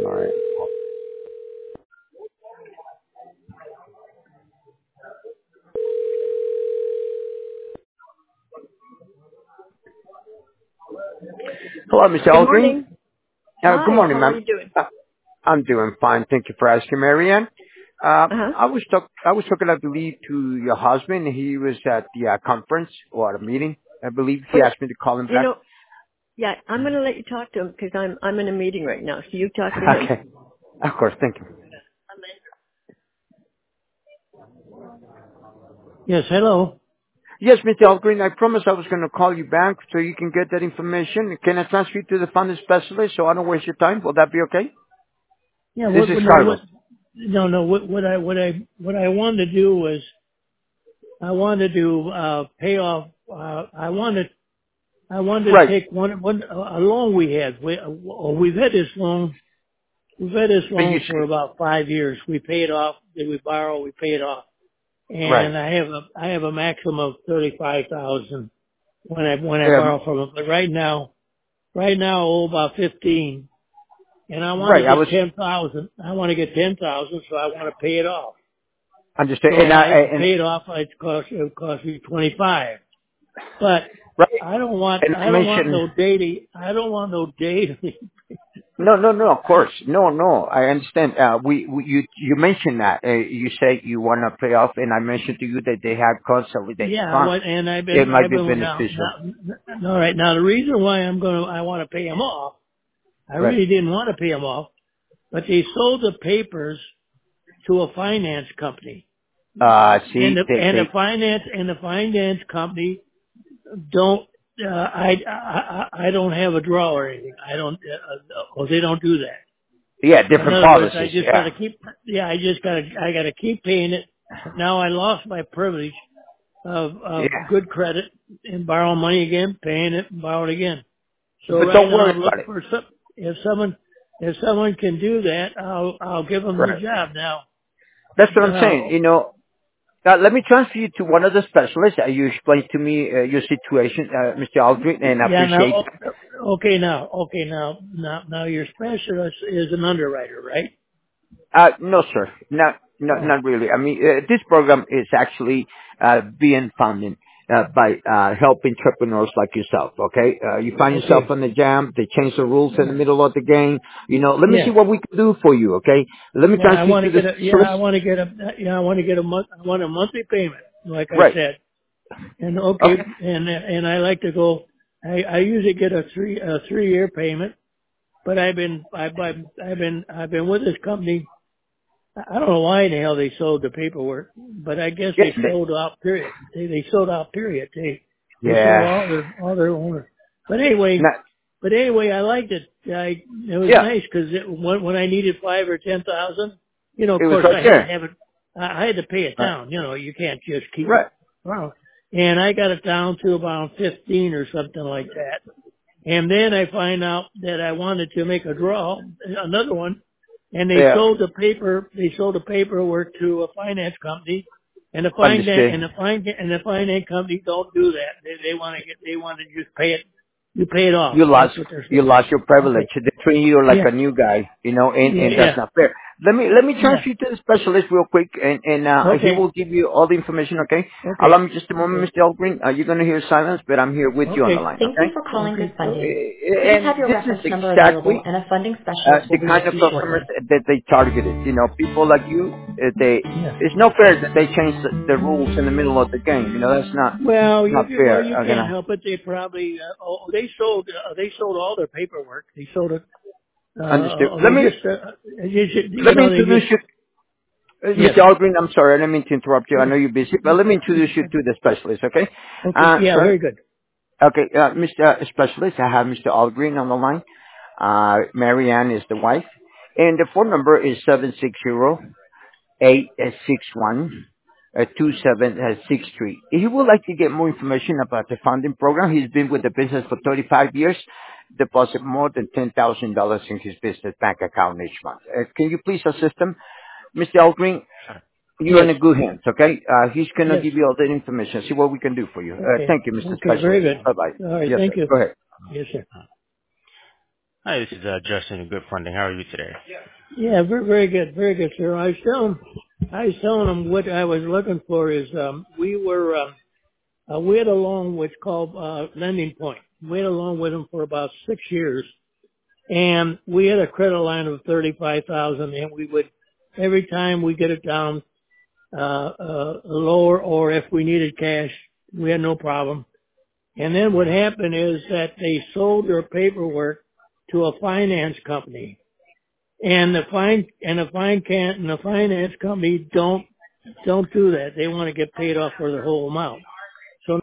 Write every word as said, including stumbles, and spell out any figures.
All right. Hello, Mister Good Aldrin. morning. Uh, good Hi, morning, how are ma'am. you doing? Uh, I'm doing fine. Thank you for asking, Marianne. Uh, Uh-huh. I was talk- I was talking, I believe, to your husband. He was at the uh, conference or at a meeting. I believe he Well, asked me to call him you back. know, yeah, I'm going to let you talk to him because I'm I'm in a meeting right now. So you talk to him. Okay. Of course. Thank you. Yes, hello. Yes, Mister Aldrin, I promised I was going to call you back so you can get that information. Can I transfer you to the funding specialist so I don't waste your time? Will that be okay? Yeah, This what, is what, no, what, Carlos. no, no, what, what I, what I, what I wanted to do was, I wanted to, uh, pay off, uh, I wanted, I wanted to Right. take one, one, a loan we had. We, uh, we've had this loan, we've had this But you loan for see. about five years. We pay it off, then we borrow, we pay it off. Right. And I have a, I have a maximum of thirty-five thousand when I, when I Um, borrow from it. But right now, right now I owe about fifteen. And I want to right. I get was ten thousand. I want to get ten thousand, so I want to pay it off. understand. So And I, I to and pay it off, it cost it would cost me twenty five. But right. I don't want And I I don't want mentioned. no daily. I don't want no daily. No, no, no. Of course, no, no. I understand. Uh, we, we you, you mentioned that. Uh, you say you want to pay off, and I mentioned to you that they have consolidated Yeah, funds. what? And I've It been might I've be been now beneficial. now all right. Now the reason why I'm gonna I want to pay them off. I Right. really didn't want to pay them off, but they sold the papers to a finance company, Uh, see, and the they, and the they, finance and the finance company don't uh, I, I I I don't have a draw or anything. I don't. Uh, well, they don't do that. yeah, In different other words, I policies. just got Yeah. to keep. Yeah, I just got to. I got to keep paying it. Now I lost my privilege of of Yeah. good credit and borrowing money again, paying it, and borrowing again. So But right don't now worry I'm about looking it. for some. If someone if someone can do that, I'll I'll give them the Right. job. Now, That's what I'm saying. uh, You know, uh, let me transfer you to one of the specialists. Uh, you explain to me uh, your situation, uh, Mister Aldrin, and I yeah. appreciate Now, that. o- okay. Now, okay. Now, now, now, your specialist is an underwriter, right? Uh, no, sir. Not, not, Oh, not really. I mean, uh, this program is actually uh, being funded uh, by uh, help entrepreneurs like yourself. Okay, uh, you find yourself okay. on the jam. They change the rules in the Yeah. middle of the game. You know, let me see Yeah. what we can do for you. Okay, let me Yeah, I transfer you want to to the get a yeah, I specialist. want to get a yeah, I want to get a month. I want a monthly payment, like I Right. said. And okay, Okay. and and I like to go. I I usually get a three a three year payment, but I've been I've I've I've been I've been with this company. I don't know why the hell they sold the paperwork, but I guess Yes. they they- sold out. Period. They they sold out. Period. They they sold Yeah. all their all their owners. But anyway, Not. but anyway, I liked it. I it was Yeah. nice because when when I needed five or ten thousand, you know, of It was course right I had to there. have it. I I had to pay it Right. down. You know, you can't just keep it. Right. Wow. And I got it down to about fifteen or something like that. And then I find out that I wanted to make a draw, another one, and they Yeah. sold the paper. They sold the paperwork to a finance company, and the finance and Understood. the finance and the finance company don't do that. They they want to get they want to just pay it. You pay it off. You lost That's what they're you saying. lost your privilege. Okay. They treat you like a Yeah. new guy, you know, and, Yeah. and that's Yeah. not fair. Let me let me Yeah. transfer you to the specialist real quick, and and uh, he Okay. will give you all the information. Okay, allow Okay. me just a moment, Okay. Mister Elgreen. Uh, you're gonna hear silence, but I'm here with you on the Okay. line. Thank you Okay, for calling Good Okay. Funding. Uh, Please and have your this is reference number available exactly and a funding uh, specialist will the be with kind of you customers shortly. that they targeted. You know, people like you. Uh, they Yeah. it's no fair that they change the, the rules in the middle of the game. You know, that's not Well, it's you not can, well fair. you I'm can't gonna help it. They probably uh, oh, they sold uh, they sold all their paperwork. They sold it. understand. Uh, Let they me just uh, you, should, you let me know they introduce just you. Uh, yes. Mister Aldrin, I'm sorry, I didn't mean to interrupt you. I Yeah. know you're busy, but let me introduce you to the specialist, okay? Okay. Uh, Yeah. sir, Very good. okay, uh, Mister Specialist, I have Mister Aldrin on the line. Uh, Marianne is the wife. And the phone number is seven six zero eight six one two seven six three. If you would like to get more information about the funding program, he's been with the business for thirty-five years, deposit more than ten thousand dollars in his business bank account each month. Uh, can you please assist him? Mister Aldrin, you're Yes. in a good hands, okay? Uh, he's gonna Yes. give you all that information. See what we can do for you. Uh, Okay. thank you, Mister Okay. Very Specialist. good. Bye bye. All right. Yes, Thank sir. you. Go ahead. Yes, sir. Hi, this is uh, Justin at Good Funding. How are you today? Yeah, very, very good, very good, sir. I was telling, I was telling them what I was looking for is, um, we were, um, uh, we had a loan which called uh, Lending Point. We had a loan with them for about six years, and we had a credit line of thirty-five thousand, and we would every time we get it down uh, uh, lower, or if we needed cash, we had no problem. And then what happened is that they sold their paperwork to a finance company. And the fine and the fine can and the finance company don't don't do that. They want to get paid off for the whole amount.